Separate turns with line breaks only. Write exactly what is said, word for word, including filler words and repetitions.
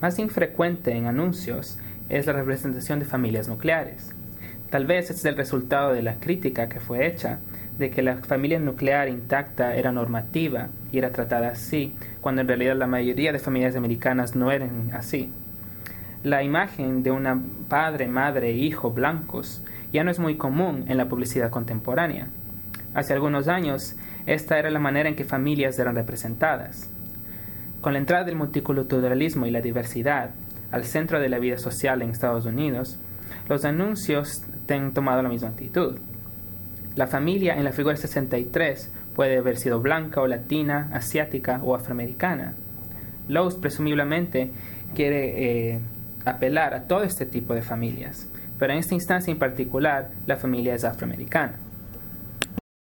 más infrecuente en anuncios es la representación de familias nucleares. Tal vez este es el resultado de la crítica que fue hecha de que la familia nuclear intacta era normativa y era tratada así, cuando en realidad la mayoría de familias americanas no eran así. La imagen de una padre, madre e hijo blancos ya no es muy común en la publicidad contemporánea. Hace algunos años, esta era la manera en que familias eran representadas. Con la entrada del multiculturalismo y la diversidad al centro de la vida social en Estados Unidos, los anuncios han tomado la misma actitud. La familia en la figura sesenta y tres puede haber sido blanca o latina, asiática o afroamericana. Lowe's presumiblemente quiere eh, apelar a todo este tipo de familias, pero en esta instancia en particular la familia es afroamericana.